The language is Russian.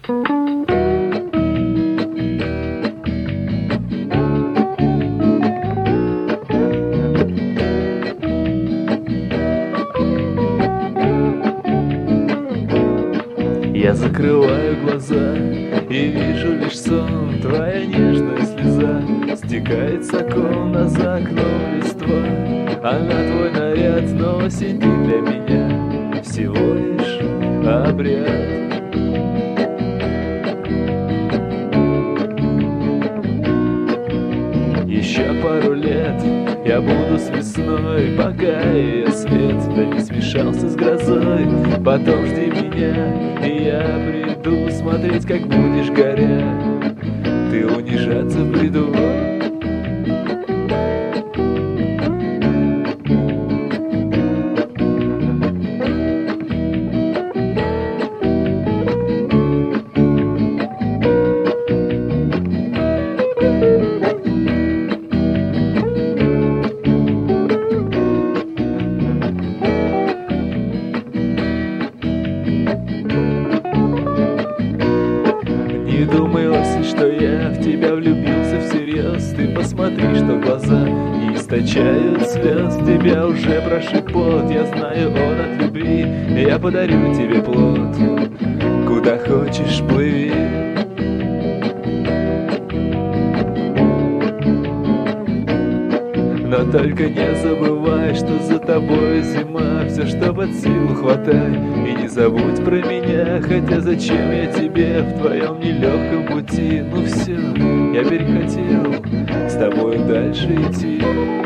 Я закрываю глаза и вижу лишь сон. Твоя нежная слеза стекает с окна, за окном листва. Она твой наряд, но осень ты для меня всего лишь обряд. Еще пару лет я буду с весной, пока ее свет да не смешался с грозой. Потом жди меня, и я приду смотреть, как будешь горя. Ты унижаться приду. Не думай, осень, что я в тебя влюбился всерьез. Ты посмотри, что глаза не источают слез. Тебя уже прошиб пот, я знаю, он от любви. Я подарю тебе плод, куда хочешь плыви. Но только не забывай, что за тобой зима. Все, что под силу, хватай, и не забудь про меня. Хотя зачем я тебе в твоем нелегком пути? Ну все, я перехотел с тобой дальше идти.